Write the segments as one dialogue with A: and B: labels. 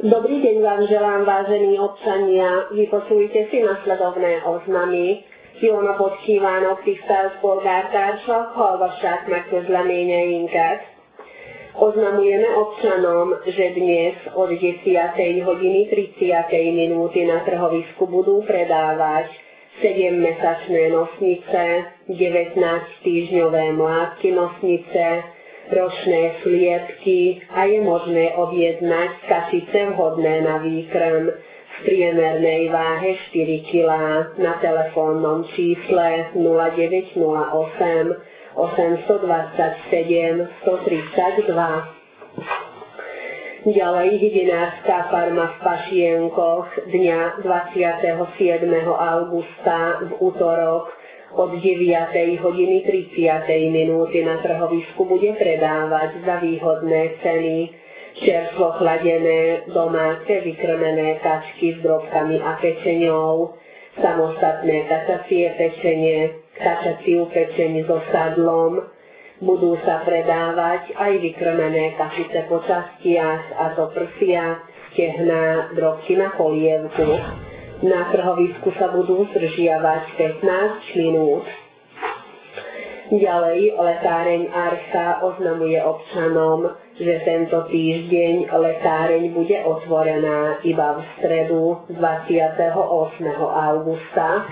A: Dobrý deň vám želám, vážení občania. Vypočujte si nasledovné oznamy. Jó napot kívánok, tisztelt polgártársak, hallgassák meg közleményeinket. Oznamujeme občanom, že dnes od 10 hodiny 30 minúty na trhovisku budú predávať 7-mesačné nosnice, 19-týždňové mládky nosnice, ročné sliepky a je možné objednať kašice vhodné na výkrm v priemernej váhe 4 kg na telefónnom čísle 0908 827 132. Ďalej hydinárska farma v Pašienkoch dňa 27. augusta v utorok od 9 hodiny 30 minúty na trhovisku bude predávať za výhodné ceny čerstvo chladené domáce vykrmené kačky s drobkami a pečeňou, samostatné kačacie pečenie, kačaciu pečeň so sadlom. Budú sa predávať aj vykrmené kašice po častiach, a to prsia, stehná, drobky na polievku. Na trhovisku sa budú zdržiavať 15 minút. Ďalej lekáreň Archa oznamuje občanom, že tento týždeň lekáreň bude otvorená iba v stredu 28. auguszta.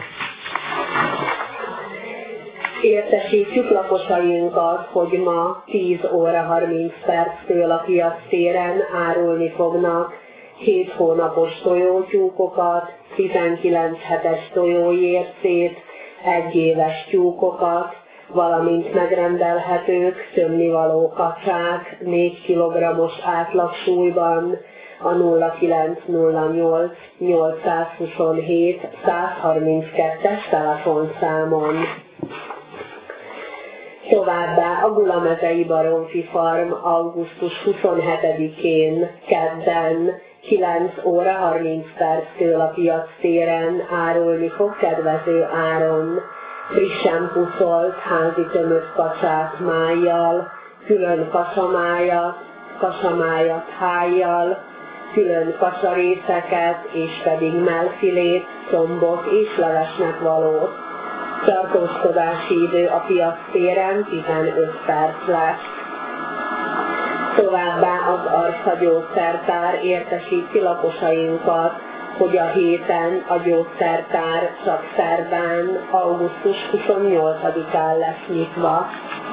A: Értesítjük lakosainkat, hogy ma 10 óra 30 perctől a piac téren árulni fognak 7 hónapos tojótyúkokat, 19 hetes tojóércét, 1 éves tyúkokat, valamint megrendelhetők tömnivaló kacsák 4 kg-os átlagsúlyban a 0908 827 132-es telefonszámon. Továbbá a Gulamezei Baromfi Farm augusztus 27-én kedden 9 óra 30 perctől a piac téren árulni fog kedvező áron frissen puszolt házi tömött kacsát májjal, külön kasamájat hájjal, külön kacsarészeket és pedig mellfilét, combot és levesnek valót. Tartózkodási idő a piac téren 15 perc lesz. Továbbá az Archa gyógyszertár értesíti lakosainkat, hogy a héten a gyógyszertár csak szerdán, augusztus 28-án lesz nyitva.